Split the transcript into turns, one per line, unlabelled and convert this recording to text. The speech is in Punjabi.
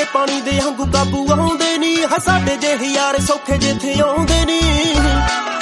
ਪਾਣੀ ਦੇ ਵਾਂਗੂ ਕਾਬੂ ਆਉਂਦੇ ਨੀ। ਸਾਡੇ ਜਿਹੇ ਯਾਰ ਸੌਖੇ ਜਿੱਥੇ ਆਉਂਦੇ ਨੀ।